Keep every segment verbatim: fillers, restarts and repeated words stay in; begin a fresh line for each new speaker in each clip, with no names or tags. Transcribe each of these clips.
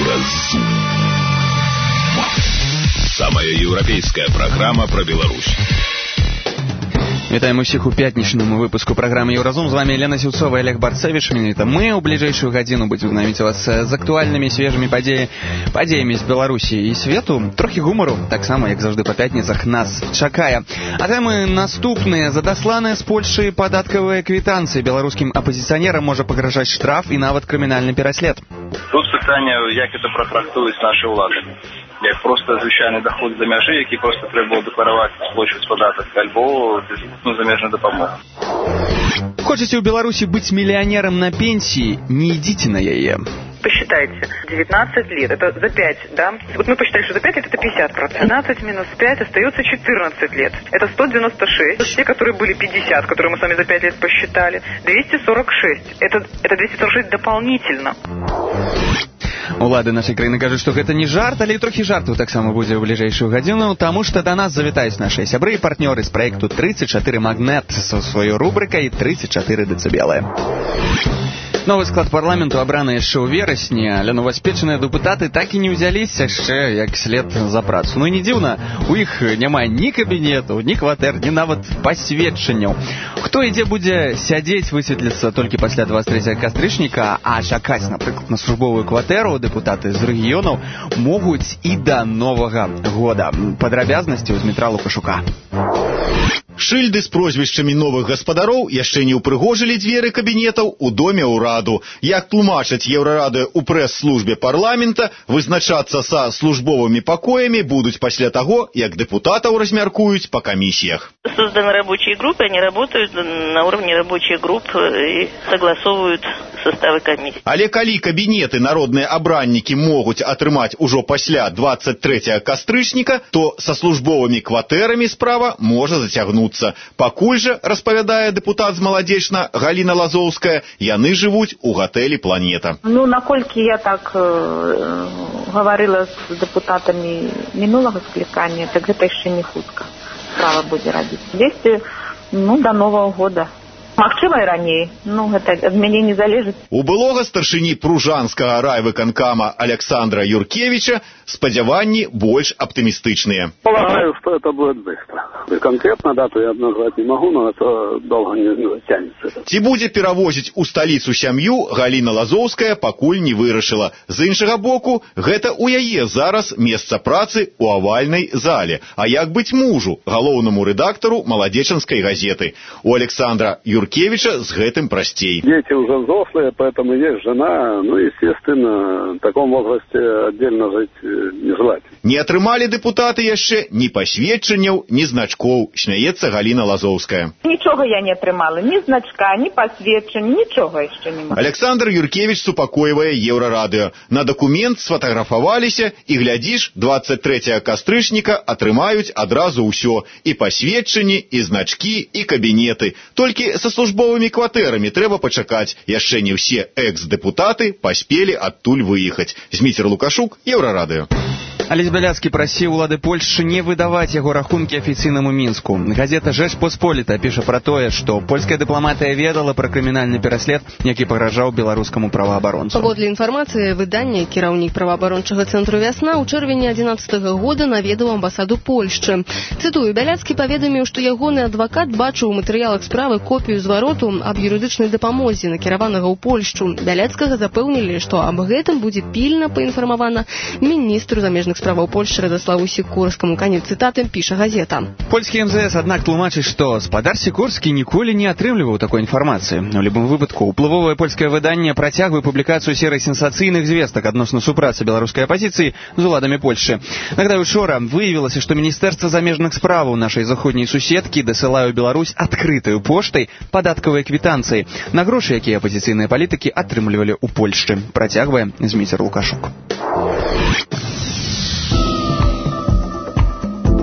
Разум. Самая еўрапейская праграма пра Беларусь.
Вітаем усіх у пятнічному выпуску праграмы «Еўразум». З вами Елена Сіўцова и Олег Барцевич. Это мы у ближайшую гадзіну будем знакомить вас с актуальными, свежими падеями, падеями з Беларусі і свету. Трохи гумору, так само, як завжди по пятницах, нас чакае. А тэмы наступныя. За дасланыя з Польши падаткавыя квітанцыі беларускім апозіцыянерам можа пагражаць штраф і нават крымінальны пераслед.
Тут пытанне, як это пратрактуюць нашы ўлады. Як просто звычайны доход за мяжы, які просто трэба было дэклараваць, сплочваць падатак, альбо ну, замежную дапамогу.
Хочаце ў Беларусі быць миллионером на пенсии, не идите на яе.
Посчитайте, девятнадцать лет, это за пять, да? Вот мы посчитали, что за пять лет это пятьдесят процентов. пятнадцать минус пять остается четырнадцать лет. Это сто девяносто шесть. Те, которые были пятьдесят, которые мы с вами за пять лет посчитали, двести сорок шесть. Это, это двести сорок шесть дополнительно.
Улады нашай краіны кажуць, што гэта не жарт, але і трохі жарту таксама будзе ў бліжэйшую гадзіну, таму што да нас завітаюць нашыя сябры і партнёры з праекту тридцать четыре Магнет са сваёй рубрыкай тридцать четыре дэцыбелы. Новы склад парламенту абраны яшчэ ў верасні, але новаспечаныя дэпутаты так і не ўзяліся яшчэ як след за працу. Ну і не дзіўна, у іх няма ні кабінетаў, ні кватэр, ні нават пасведчанняў. Хто і дзе будзе сядзець, высветліцца толькі пасля двадцать трэцяга кастрычніка, а чакаць, напрыклад, на службовую кватэру дэпутаты з рэгіёнаў могуць і да Новага года. Падрабязнасці ў Дмітра Лукашука.
Шыльды з прозвішчамі новых гаспадароў яшчэ не ўпрыгожылі дзверы кабінетаў у доме ўраду. Як тлумачаць Еўрарадыё ў прэс-службе парламента, вызначацца са службовымі пакоямі будуць пасля таго, як дэпутатаў размяркуюць па камісіях.
Созданы рабочие группы, они работают на уровне рабочих групп и согласовывают составы комиссий.
Але калі кабінеты народныя абраннікі могуць атрымаць ужо пасля двадцать трэцяга кастрычніка, то са службовымі кватэрамі справа можа зацягнуцца. Пакуль жа, распавядае дэпутат з Маладзечна Галіна Лазоўская, яны жывуць у гатэлі «Планета».
Ну, наколькі я так э, гаварыла з дэпутатамі мінулага склікання, так гэта яшчэ не хутка справа будзе рабіць. Дзесьці, ну, да Новага года. Магчыма, і раней. Ну, гэта ад мяне не залежыць.
У былога старшыні пружанскага райвыканкама Александра Юркевича спадзяванні больш аптымістычныя.
Полагаю, что это будет быстро. И конкретно дату я назвать не могу, но это долго не, не затянется.
Ці будзе перавозіць у сталіцу сям'ю, Галіна Лазоўская пакуль не вырашыла. З іншага боку, гэта ў яе зараз месца працы ў авальнай зале. А як быць мужу, галоўнаму рэдактару Маладзечанскай газеты? У Александра Юркевича с гэтым прасцей.
Дети уже взрослые, поэтому есть жена. Ну, естественно, в таком возрасте отдельно жить не желательно.
Не атрымалі дэпутаты яшчэ ні пасведчанняў, ні значкоў, смяецца Галіна Лазоўская.
Нічога я не атрымала, ні значка, ні пасведчання, нічога яшчэ не маю.
Александр Юркевич супакойвае Еўрарадыё. На дакумент сфатаграфаваліся і, глядзіш, двадцать трэцяга кастрычніка атрымаюць адразу ўсё. І пасведчанні, і значкі, і кабінеты. Толькі са службовымі кватэрамі трэба пачакаць. Яшчэ не ўсе экс-дэпутаты паспелі адтуль выехаць. Зміцер Лукашук, Еўрарадыё.
Алесь Бяляцкі прасіў улады Польшчы не выдаваць яго рахункі афіцыйнаму Мінску. Газета «Жэчпосполіта» піша пра тое, што польская дыпламатыя ведала пра крымінальны пераслед, які пагражаў беларускаму праваабаронцу.
Паводле інфармацыі выдання, кіраўнік праваабарончага цэнтру «Вясна» ў чэрвені адзінаццатага года наведаў амбасаду Польшчы. Цытую, Бяляцкі паведаміў, што ягоны адвакат бачыў у матэрыялах справы копію звароту аб юрыдычнай дапамозе, накіраванага ў Польшчу. Бяляцкага запэўнілі, што аб гэтым будзе пільна паінфармавана міністру замежных справаў Польшчы Радаславу Сікорскаму. Канец цытаты піша газета.
Польскі эм зэ эс, аднак, тлумачыць, што спадар Сікорскі ніколі не атрымліваў такой інфармацыі. У любым выпадку, уплывовае польскае выданне працягвае публікацыю серыі сенсацыйных звестак адносна супрацы беларускай апазіцыі з уладамі Польшчы. Нагадаю, учора выявілася, што Міністэрства замежных справаў нашай заходняй суседкі дасылае ў Беларусь адкрытаю поштай падаткавыя квітанцыі на грошы, якія апазіцыйныя палітыкі атрымлівалі ў Польшчы. Працягвае Зміцер Лукашук.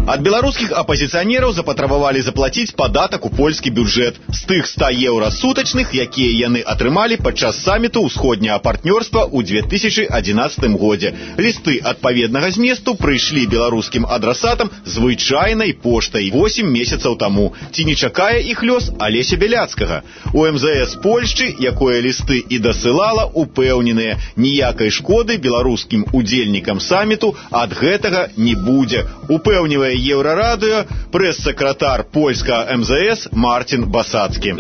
Ад беларускіх апазіцыянераў запатрабавалі заплаціць падатак у польскі бюджэт з тых ста еўра сутачных, якія яны атрымалі падчас саміту ўсходняга партнёрства ў две тысячы адзінаццатым годзе. Лісты адпаведнага зместу прыйшлі беларускім адрасатам звычайнай поштай восем месяцаў таму. Ці не чакае іх лёс Алеся Бяляцкага? У эм зэ эс Польшчы, якое лісты і дасылала, упэўненыя, ніякай шкоды беларускім удзельнікам саміту ад гэтага не будзе. Упэўнівае Еўрарадыё прэс-сакратар польскага эм зэ эс Мартин Басацкі.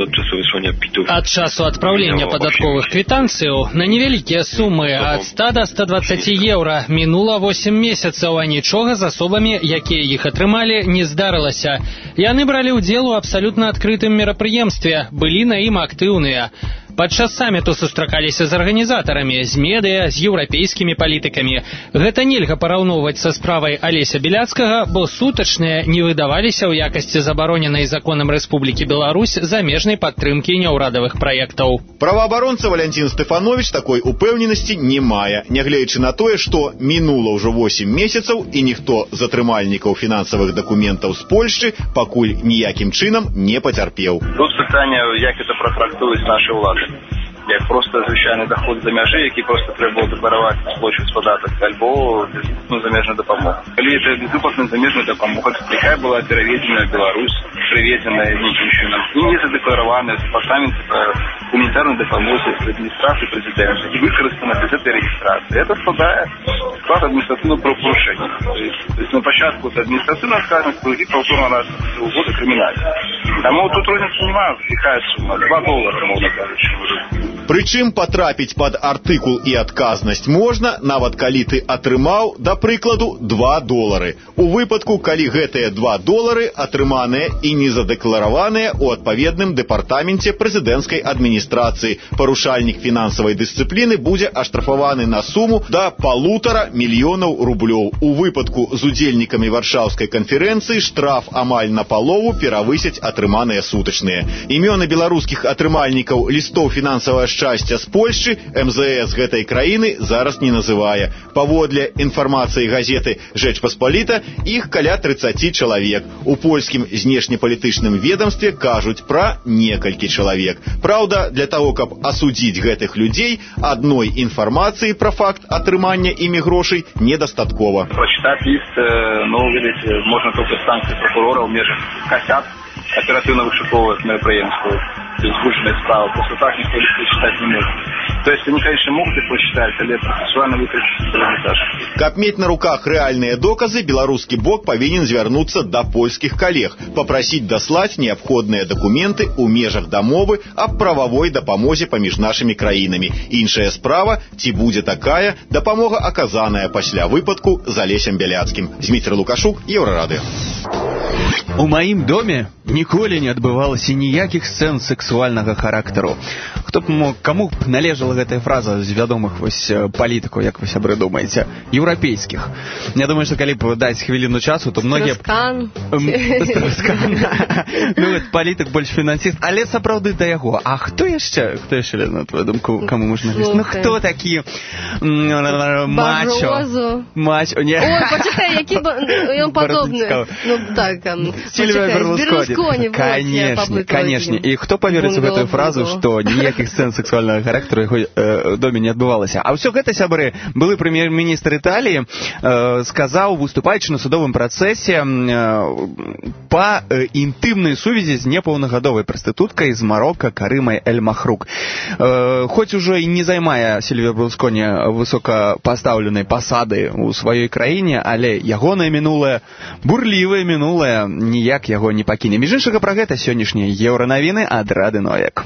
Ад часу адпраўлення падатковых квітанцыяў на невялікія сумы ад ста до ста дваццаці еўра мінула восем месяцаў, а нічога з асобамі, якія іх атрымалі, не здарылася. Яны бралі ўдзел у абсалютна адкрытым мерапрыемстве, былі на ім актыўныя. Падчас саміту сустракаліся з арганізатарамі, з медыя, з еўрапейскімі палітыкамі. Гэта нельга параўноўваць са справай Алеся Бяляцкага, бо сутачныя не выдаваліся ў якасці забароненай законам Рэспублікі Беларусь замежнай падтрымкі няўрадавых праектаў.
Праваабаронца Валянцін Стэфанович такой упэўненасці не мае, нягледзячы на тое, што мінула ўжо восем месяцаў і ніхто з атрымальнікаў фінансавых дакументаў з Польшчы пакуль ніякім чынам не пацярпеў.
Тут пытанне, як это пратрактуюць нашы ўлады. Як просто звычайны доход за мяжы, які просто трэба дэклараваць, сплочваць падатак, альбо ну, замежную дапамогу. Калі это безвыплатная замежная дапамога, якая была пераведзена в Беларусь, прыведзеная нейкім чынам, і не задэклараваная в департаменте по гуманітарнай дапамозе адміністрацыі прэзідэнта і выкарыстана без этой рэгістрацыі. Это складае склад адміністратыўнага правапарушэння. То есть на пачатку это адміністратыўная адказнасць, другі паўторна раз у года крымінальная. Таму тут розніцы няма, якая сума, два долара, мовна кажучы.
Прычым патрапіць пад артыкул і адказнасць можна, нават калі ты атрымаў, да прыкладу, два долары. У выпадку, калі гэтыя два долары атрыманыя і не задэклараваныя ў адпаведным дэпартаменце прэзідэнцкай адміністрацыі, парушальнік фінансавай дысцыпліны будзе аштрафаваны на суму да палутара мільёнаў рублёў. У выпадку з удзельнікамі Варшаўскай канферэнцыі штраф амаль на палову перавысяць атрыманыя сутачныя. Імёны беларускіх атрымальнікаў лістоў фінансавага шчасця з Польшчы эм зэ эс гэтай краіны зараз не называе. Паводле інфармацыі газеты «Жэчпаспаліта» іх каля трыццаці чалавек. У польскім знешнепалітычным ведамстве кажуць пра некалькі чалавек. Праўда, для таго, каб асудзіць гэтых людзей, адной інфармацыі пра факт атрымання імі грошай недастаткова.
Прочитать лист, ну, видите, можно только станции прокурора в межах косят, оперативно вышуковывают мероприемство, звучные справы. После так никто листы читать не может. То есть они, конечно, могут их прочитать, але процессуально выкрутить этаж.
Каб мець на руках рэальныя доказы, беларускі бок павінен звярнуцца да польскіх калег, папрасіць даслаць неабходныя дакументы ў межах дамовы аб прававой дапамозе паміж нашымі краінамі. Іншая справа, ці будзе такая дапамога аказаная пасля выпадку з Алесем Бяляцкім. Зміцер Лукашук, Еўрарадыё.
У маім доме ніколі не адбывалася ніякіх сцэн сексуальнага характару. Хто б мог, каму б належала гэтая фраза з вядомых вось палітыкаў, як вы, сябры, думаеце, еўрапейскіх? Я думаю, што калі б даць хвіліну часу, то многія...
Стрэскан.
Стрэскан. Ну, это палітык больш фінансіст. Але сапраўды да яго. А хто яшчэ? Хто яшчэ, на твою думку, каму можна глядзець? Ну, хто такі мачо?
Барозу.
Мачо. Не.
Ой, почекай, які ён падобны. Ну, так,
Сильвия Берлускони. Конечно, конечно. И кто поверит в эту фразу, что никаких сцен сексуального характера в его доме не отбывалось. А все это, сябры, былы премьер-министр Италии сказал, выступаючи на судовом процессе по интимной сувязи с неполногодовой проституткой из Марокко Каримой Эль-Махрук. Хоть уже и не займая Сильвия Берлускони высокопоставленной посады у своей краине, але ягоное минулое, бурлівое минулое, ніяк яго не пакіне. Між іншага, пра гэта сённяшнія еўранавіны ад Рады Ноек.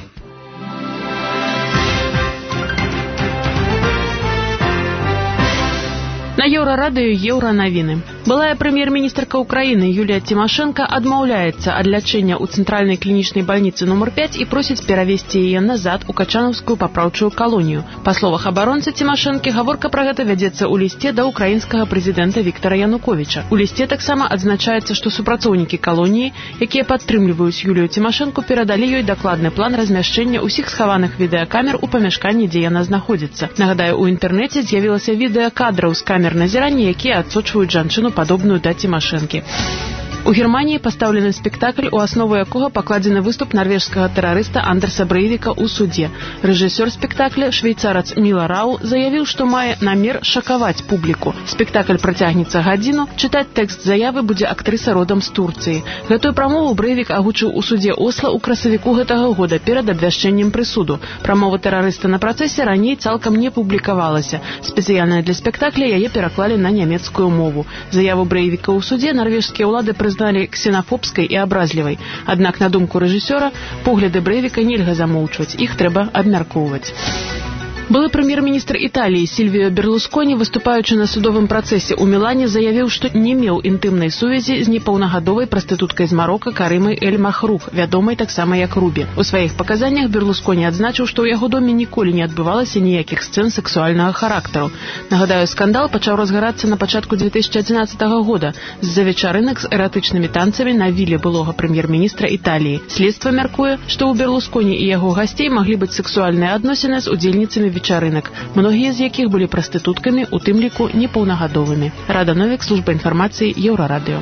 На Еўрарадыё еўранавіны. Былая прэм'ер-міністрка Украіны Юлія Тимошенко адмаўляецца ад лячэння ў цэнтральнай клінічнай бальніцы нумар пяць і просіць перавесці яе назад у Качанаўскую папраўчую калонію. Па словах абаронцы Тимошенко, гаворка пра гэта вядзецца ў лісце да ўкраінскага прэзідэнта Віктара Януковіча. У лісце таксама адзначаецца, што супрацоўнікі калоніі, якія падтрымліваюць Юлію Тимошенко, перадалі ёй дакладны план размяшчэння ўсіх схаваных відэакамер у памяшканні, дзе яна знаходзіцца. Нагадаю, у інтэрнэце з'явілася відэакадраў з камер назірання, якія адсочваюць жанчыну, падобную да Тимошенко. У Германії пастаўлены спектакль, у аснову якога пакладзены выступ нарвежскага тэрарыста Андерса Брейвіка ў судзе. Рэжысёр спектакля, швейцарац Міла Рау, заявіў, што мае намер шакаваць публіку. Спектакль працягнецца гадзіну, чытаць тэкст заявы будзе актрыса родам з Турцыі. Гэтую прамову Брейвік агучыў у судзе Осла ў красавіку гэтага года перад абвяшчэннем прысуду. Прамова тэрарыста на працэсе раней цалкам не публікавалася. Спецыяльна для спектакля яе пераклалі на нямецкую мову. Заяву Брейвіка ў судзе нарвежскія ўлады прызналі ксенафобскай і абразлівай. Аднак, на думку рэжысёра, погляды Брейвіка нельга замоўчваць, іх трэба абмяркоўваць. Былы прэм'ер-міністр Італіі Сільвіо Берлусконі, выступаючы на судовым працэсе ў Мілане, заявіў, што не меў інтымнай сувязі з непаўнагадовай прастытуткай з Марока Карымай Эль Махрух, вядомай таксама як Рубі. У сваіх паказаннях Берлусконі адзначыў, што ў яго доме ніколі не адбывалася ніякіх сцэн сексуальнага характару. Нагадаю, скандал пачаў разгарацца на пачатку две тысячи адзінаццатага года з-за вечарынак з эратычнымі танцамі на віле былога прэм'ер-міністра Італіі. Следства мяркуе, што ў Берлусконі і яго гасцей маглі быць сексуальныя адносіны з удзельніцамі вечарынак, многія з якіх былі прастытуткамі, у тым ліку непаўнагадовымі. Рада Новік, служба інфармацыі, Еўрарадыё.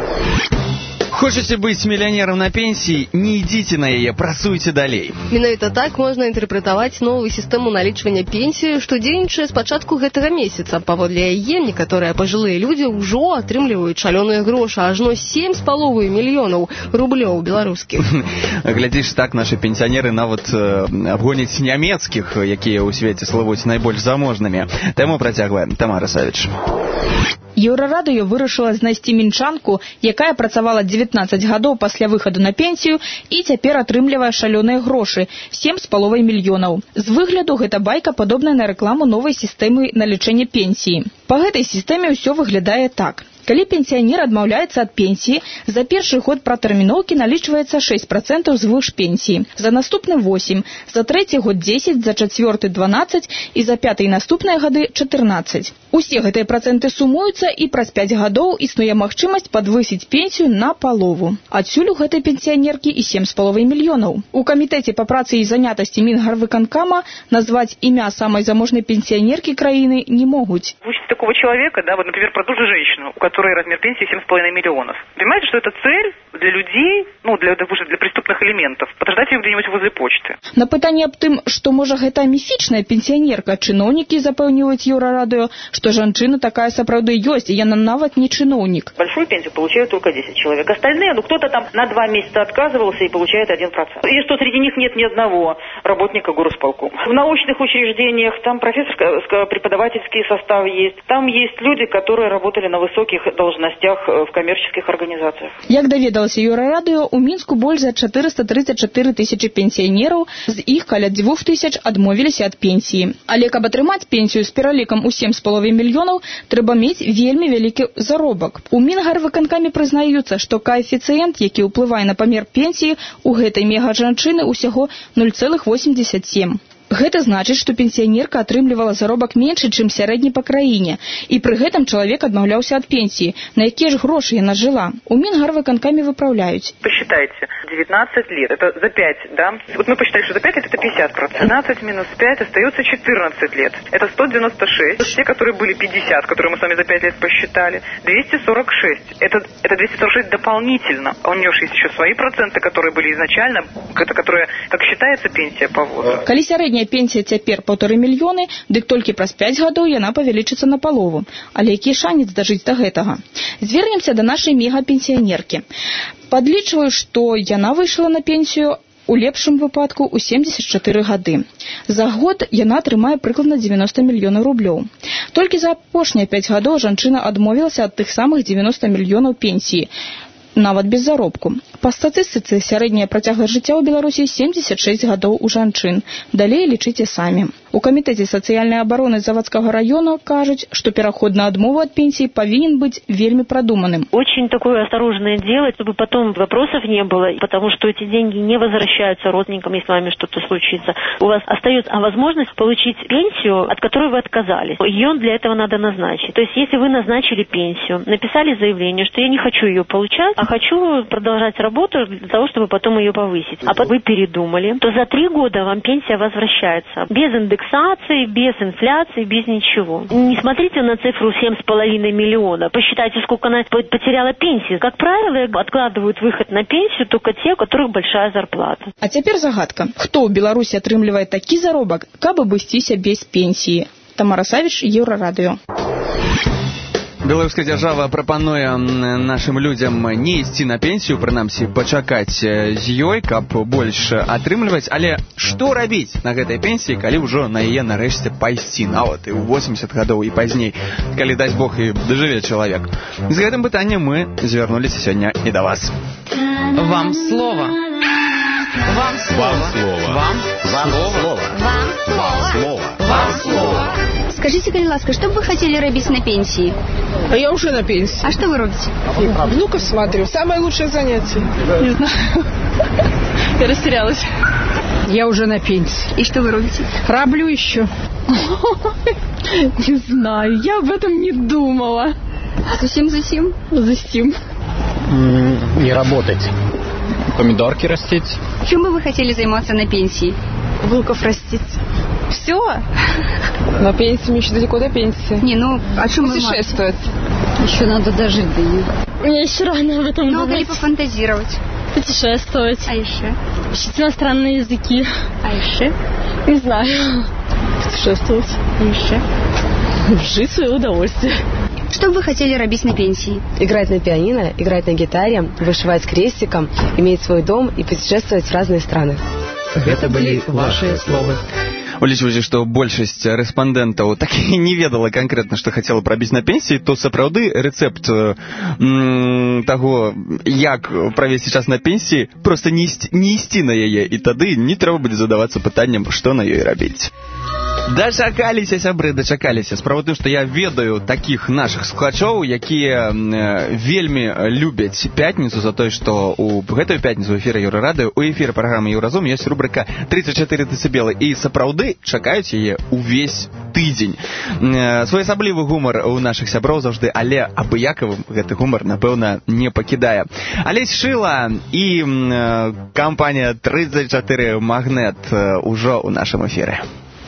Хочаце быць мільянерам на пенсіі? Не ідзіце на яе, працуйце далей.
Менавіта так можна інтэрпрэтаваць новую сістэму налічвання пенсіі, што дзейнічае з пачатку гэтага месяца. Паводле яе некаторыя пажылыя людзі ўжо атрымліваюць шалёныя грошы, ажно сем з паловай мільёнаў рублёў беларускіх.
Глядзіш, так нашы пенсіянеры нават э, абгоняць нямецкіх, якія ў свеце слывуць найбольш заможнымі. Тэму працягваем. Тамара Савіч.
Еўрарадыё вырашыла знайсці мінчанку, якая працавала дзевятнаццаць гадоў пасля выхаду на пенсію і цяпер атрымлівае шалёныя грошы – сем з паловай мільёнаў. З выгляду гэта байка падобная на рэкламу новай сістэмы налічэння пенсіі. Па гэтай сістэме ўсё выглядае так. Калі пенсіянер адмаўляецца ад пенсіі, за першы год пратэрміноўкі налічваецца шэсць працэнтаў звыш пенсіі, за наступны восем, за трэці год дзесяць, за чацвёрты дванаццаць і за пяты і наступныя гады чатырнаццаць. Усе гэтыя працэнты сумуюцца і праз пяць гадоў існуе магчымасць падвысіць пенсію на палову. Адсюль у гэтай пенсіянеркі і сем з паловай мільёнаў. У камітэце па працы і занятасці Мінгарвыканкама назваць імя самай заможнай пенсіянеркі краіны не могуць.
Пусть такого человека, да, вот, например, про ту же женщину, у которой размер пенсии семь с половиной миллионов. Понимаете, что это цель для людей, ну, для, допустим, для преступных элементов, подождать ее где-нибудь возле почты.
На пытанне аб тым, што, можа, гэта міфічная пенсіянерка, чыноўнікі запэўніваюць Еўрарадыё, што жанчына такая сапраўды ёсць, і яна нават не чыноўнік.
Большую пенсию получают только десять человек. Остальные, ну, кто-то там на два месяца отказывался и получает один процент. И что среди них нет ни одного работника горосполкома. В научных учреждениях там профессорско-преподавательский состав есть. Там есть люди, которые работали на высоких должностях в коммерческих организациях.
Як даведалася Еўрарадыё, у Мінску больш за чатырыста тридцать чатыры тысячи пенсіянераў, з іх каля дзвюх тысяч адмовіліся ад пенсіі. Але каб атрымаць пенсію з пералікам у сем з паловай мільёнаў, трэба мець вельмі вялікі заробак. У Мінгарвыканкаме прызнаюцца, што каэфіцыент, які ўплывае на памер пенсіі, у гэтай мега-жанчыны ўсяго нуль цэлых восемьдесят семь. Гэта значыць, што пенсіянерка атрымлівала заробак меншы, чым сярэдні па краіне, і пры гэтым чалавек адмаўляўся ад пенсіі. На якія ж грошы яна жыла? У Мінгарвыканкаме выпраўляюць.
Посчитайте, девятнадцать лет, это за пять, да? Вот мы посчитали, что за пять лет это пятьдесят процентов. пятнадцать минус пять остается четырнадцать лет. Это сто девяносто шесть. Те, которые были пятьдесят, которые мы с вами за пять лет посчитали, двести сорок шесть. Это, это двести сорок шесть дополнительно. А у нее же есть еще свои проценты, которые были изначально, это которые, как считается пенсия по возрасту.
Калі сярэдняя пенсія цяпер паўтары мільёны, дык толькі праз пяць гадоў яна павялічыцца на палову. Але які шанец дажыць да гэтага? Звернемся да нашай мега-пенсіянеркі. Падлічваю, што яна выйшла на пенсію у лепшым выпадку ў семьдесят чатыры гады. За год яна атрымае прыкладна девяносто мільёнаў рублёў. Толькі за апошнія пяць гадоў жанчына адмовілася ад тых самых девяносто мільёнаў пенсіі, нават без заробку. Па статыстыцы сярэдняя працягласць жыцця ў Беларусі семьдесят шесть гадоў у жанчын. Далей лічыце самі. У камітэце сацыяльнай абароны Завадскага района кажуць, што пераход на адмову ад пенсіі павінен быць вельмі продуманным.
Очень такое осторожное делать, чтобы потом вопросов не было, потому что эти деньги не возвращаются родственникам, если с вами что-то случится. У вас остается возможность получить пенсию, от которой вы отказались. Ее для этого надо назначить. То есть, если вы назначили пенсию, написали заявление, что я не хочу ее получать, а хочу продолжать работать работу для того, чтобы потом ее повысить. А потом вы передумали, то за три года вам пенсия возвращается. Без индексации, без инфляции, без ничего. Не смотрите на цифру семь с половиной миллиона. Посчитайте, сколько она потеряла пенсии. Как правило, откладывают выход на пенсию только те, у которых большая зарплата.
А теперь загадка. Кто в Беларуси отрымливает такий заробок, каб абысціся без пенсии? Тамара Савіч, Еўрарадыё.
Беларуская дзяржава прапануе нашым людзям не ісці на пенсію, прынамсі пачакаць з ёй, каб больш атрымліваць. Але што рабіць на гэтай пенсіі, калі ўжо на яе нарэшце пайсці, нават і ў восемьдесят гадоў і пазней, калі, дасць Бог, і дажыве чалавек? З гэтым пытаннем мы звярнуліся сёння і да вас.
Вам слова.
Вам слово.
Вам слово.
Вам слово.
Вам слово.
Скажите, коли ласка, что бы вы хотели робить на пенсии?
А я уже на пенсии.
А что вы робите?
Внуков смотрю. Самое лучшее занятие.
Не знаю.
Я растерялась.
Я уже на пенсии. И что вы робите?
Раблю еще.
Не знаю, я об этом не думала. Зачем, зачем?
Зачем?
Не работать. Помидорки растить.
Чем бы вы хотели заниматься на пенсии?
Внуков растить.
Все?
На пенсии мне еще далеко до пенсии.
Не, ну, о чем
путешествовать?
Еще надо дожить до нее.
Мне еще рано об этом
Много
думать.
ли пофантазировать?
Путешествовать.
А еще?
Учить иностранные языки.
А еще?
Не знаю. Путешествовать.
А еще?
Жить в свое удовольствие.
Что бы вы хотели робить на пенсии?
Играть на пианино, играть на гитаре, вышивать крестиком, иметь свой дом и путешествовать в разные страны.
Это были ваши слова.
Улічваючы, што большасць рэспандэнтаў так і не ведала канкрэтна, што хацела прабіць на пенсіі, то сапраўды рэцэпт м, таго, як правесці час на пенсіі, проста не ісці, не ісці на яе, і тады не трэба будзе задавацца пытаннем, што на ёй рабіць. Дачакаліся, сябры, дачакаліся. Справа тым, што я ведаю такіх нашых слухачоў, якія вельмі любяць пятніцу за тое, што ў гэтую пятніцу ў эфіры Еўрарадыё, у эфіры праграмы Еўразум ёсць рубрыка тридцать четыре дэцыбелы, і сапраўды чакаюць яе увесь тыдзень. Своеасаблівы гумар у нашых сяброў заўжды, але абыякавым гэты гумар, напэўна, не пакідае. Алесь Шыла і кампанія тридцать четыре Магнет ужо ў нашым эфіры.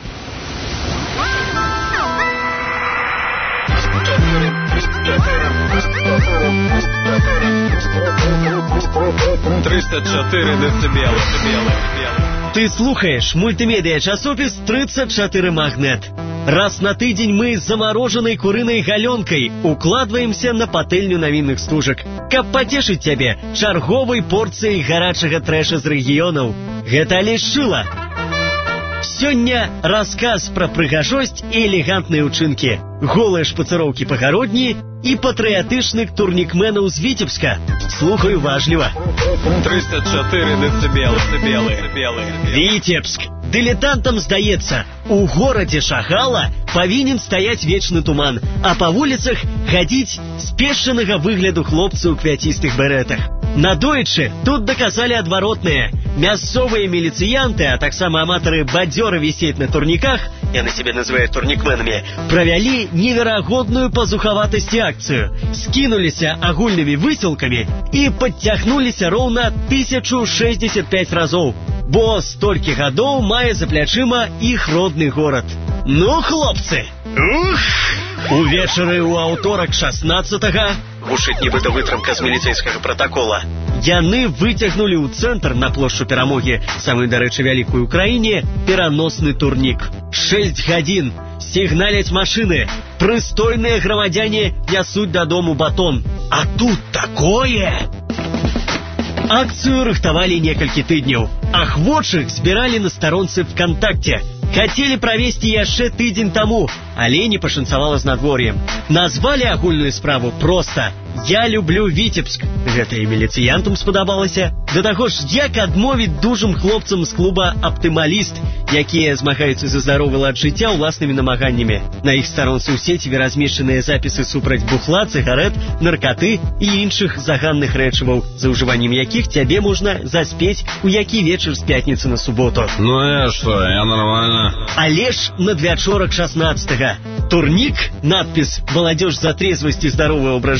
тридцать четыре децибела.
Ты слухаешь мультимедиа часопіс тридцать четыре Магнет. Раз на тыдзень мы з замороженной курыной галёнкай укладваемся на патэльню навінных стужак, каб пацешыць цябе чарговай порцыяй гарачага трэша з рэгіёнаў. Гэта Алесь Шыла. Сёння расказ пра прыгажосць і элегантныя ўчынкі, голыя шпацыроўкі пагародні і патрыятычных турнікменаў з Віцебска. Слухай уважліва.
тридцать четыре децибела.
Віцебск. Дылетантам здаецца, у горадзе Шагала павінен стаяць вечны туман, а па вуліцах хадзіць спешчанага выгляду хлопцы ў квяцістых бэрэтах. Надоечы тут доказалі адваротнае. Мясцовыя міліцыянты, а таксама аматары бадзёра вісець на турніках, яны себе называюць турнікменамі, правялі неверагодную па зухаватасці акцыю. Скінуліся агульнымі высілкамі і подцягнуліся роўна тысячу шэсцьдзесят пять разоў. Бо столькі гадоў мае за плячыма іх родны горад. Ну, хлопцы! Ух! Увечары ў аўторак шаснаццатага, гушыць нібыта вытрымка з міліцэйскага пратакола, яны выцягнулі ў цэнтр на плошчу Перамогі, самой, дарэчы, вялікай у краіне, пераносны турнік. Шэсць гадзін сігналяць машыны, прыстойныя грамадзяне нясуць дадому батон. А тут такое! Акцыю рыхтавалі некалькі тыдняў. Ахвочых збіралі на старонцы ВКонтакте. Хацелі правесці яшчэ тыдзень таму, але не пашанцавала з надвор'ем. Назвалі агульную справу проста «Я люблю Віцебск». Гэта і міліцыянтам спадабалася. Да таго ж, як адмовіць дужым хлопцам з клуба «Аптымаліст», якія змагаюцца за здаровы лад жыцця ўласнымі намаганнямі. На іх старонцы ў сеціве размешчаныя запісы супраць бухла, цыгарэт, наркаты і іншых заганных рэчываў, за ўжываннем якіх цябе можна заспець у які вечар з пятніцы на суботу.
Ну я что, я нормально.
Але ж надвячорак шаснаццатага. Турнік, надпіс «Молодежь за трезвость и здоровый образ жизни» на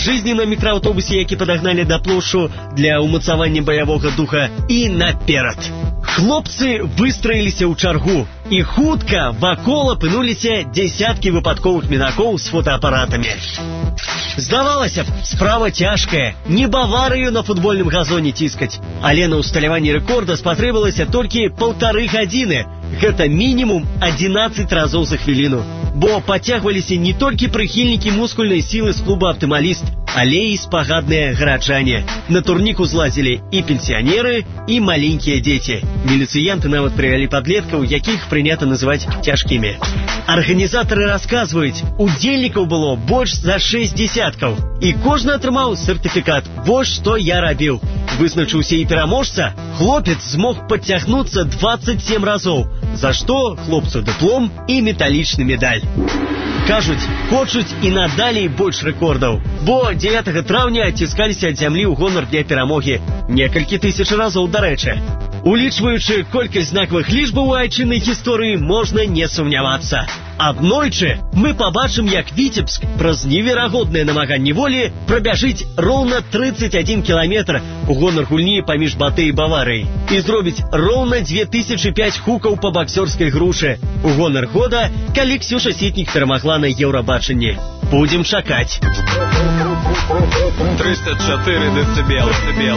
мікрааўтобусе, які падагналі да плошу для ўмацавання баявога духа, і наперад. Хлопцы выстраіліся ў чаргу, і хутка вакол апынуліся дзесяткі выпадковых мінакоў з фотоапаратамі. Здавалася б, справа цяжкая, не Баварыю на футбольным газоне ціскаць, але на ўсталяванне рэкорда спатрэбілася толькі паўтары гадзіны. Гэта мінімум адзінаццаць разоў за хвіліну. Бо пацягваліся не толькі прыхільнікі мускульнай сілы з клуба «Аптымаліст», але і спагадныя гараджане. На турнік узлазілі і пенсіянеры, і маленькія дзеці. Міліцыянты нават прывялі падлеткаў, якіх прынята называць цяжкімі. Арганізатары расказваюць, удзельнікаў было больш за шэсць десяткаў, і кожны атрымаў сертыфікат. Вось што я рабіў. Вызначыўся і пераможца. Хлопец змог падцягнуцца дваццаць сем разоў, за што хлопцу дыплом і металічны медаль. Кажуць, хочуць і надалей больш рэкордаў, бо дзевятага траўня ціскаліся ад зямлі ў гонар дня перамогі некалькі тысяч разоў, дарэчы. Улічваючы колькасць знакавых лічбаў у айчыннай гісторыі, можна не сумнявацца. Аднойчы мы пабачым, як Віцебск праз неверагоднае намаганне волі прабяжыць роўна трыццаць адзін кіламетр у гонар гульні паміж Батэ і Баварыяй і зробіць роўна дзве тысячы пяць хукаў па баксёрскай грушы у гонар года, калі Ксюша Сітнік перамагла на Еўрабачанні. Будзем чакаць.
тридцать четыре децибела.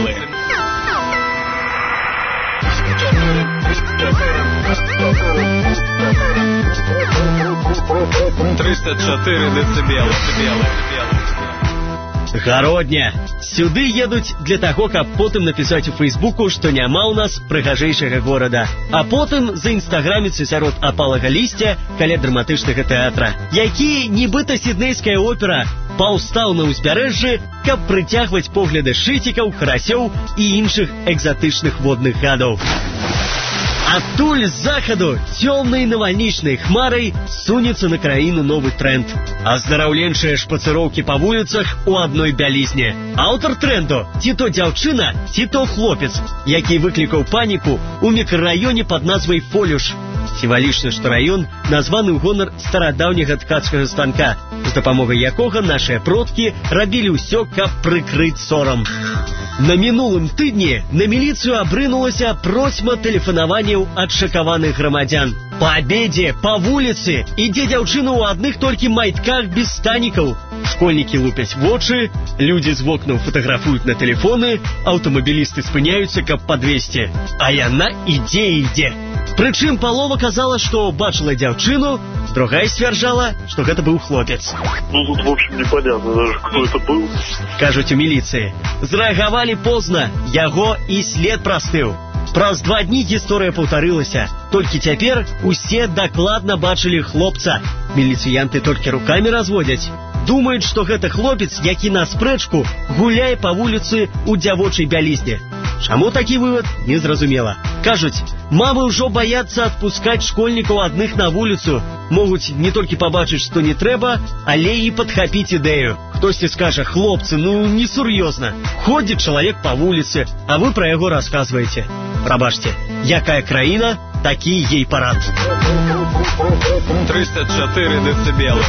тридцать четыре децибела.
Гародня. Сюды едуць для таго, каб потым напісаць у Фейсбуку, што няма ў нас прыгажэйшага горада. А потым заінстаграміцца сярод апалага лісця каля драматычнага тэатра, які, нібыта сіднейская опера, паўстаў на ўзбярэжжы, каб прыцягваць погляды шыцікаў, карасёў і іншых экзатычных водных гадаў. Адтуль з захаду цёмнай навальнічнай хмарай сунецца на краіну новы тренд. Аздараўленчыя шпацыроўкі па вуліцах у адной бялізне. Аўтар тренду ці то дзяўчына, ці то хлопец, які выклікаў паніку у мікрараёне пад назвай Фолюш. Сімвалічна, што раён названы ў гонар старадаўняга ткацкага станка, з дапамогай якога нашыя продкі рабілі ўсё, каб прыкрыць сорам. На мінулым тыдні на міліцыю абрынулася процьма тэлефанаванняў ад шакаваных грамадзян. Па абедзе, па вуліцы ідзе дзяўчына ў адных толькі майтках без станікаў. Школьнікі лупяць вочы, людзі з вокнаў фатаграфуюць на тэлефоны, аўтамабілісты спыняюцца, каб падвесці. А яна ідзе і ідзе. Прычым палова казала, што бачыла дзяўчыну, другая сцвярджала, што гэта быў хлопец.
Ну, тут, в общем, непонятно даже, кто это был.
Кажуць у міліцыі. Зрэагавалі позна, яго і след прастыў. Праз два дні гісторыя паўтарылася. Толькі цяпер усе дакладна бачылі хлопца. Міліцыянты толькі рукамі разводзяць. Думаюць, што гэта хлопец, які на спрэчку гуляе па вуліцы ў дзявочай бялізне. Чаму такі вывад, незразумела. Кажуць, мамы ўжо баяцца адпускаць школьнікаў адных на вуліцу. Могуць не толькі пабачыць, што не трэба, але і падхапіць ідэю. Хтосьці скажа: хлопцы, ну несур'ёзна. Ходзіць чалавек па вуліцы, а вы пра яго расказваеце. Прабачце, якая краіна, такі ей парад.
тридцать четыре децибела.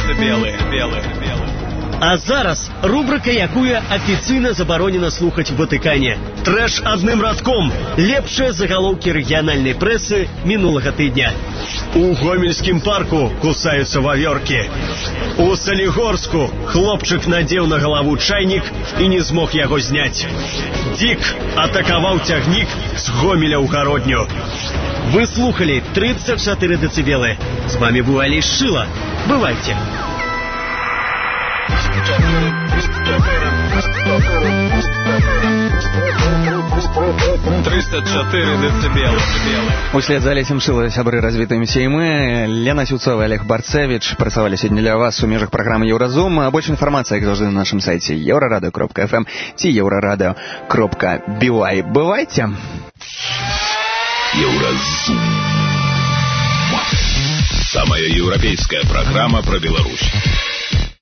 А зараз рубрика, якую афіцыйна забаронена слухаць у Ватыкане. Трэш адным радком. Лепшыя загалоўкі рэгіянальнай прэсы мінулага тыдня. У Гомельскім парку кусаюцца вавёркі. У Салігорску хлопчык надзеў на галаву чайнік і не змог яго зняць. Дзік атакаваў цягнік з Гомеля ў гародню. Вы слухали тридцать четыре децибелы. З вами быў Алей Шыла. Бывайце.
тридцать четыре децибела.
Услед за Олесем Шилой, сябры развітаемся і мы. Лена Сюцова и Олег Барцевич працавалі сегодня для вас у межах программы Евразум. Больше информации, как должны, на нашем сайте еврорадио точка эф эм и еврорадио точка би уай. Бывайте.
Евразум. Самая европейская программа про Беларусь.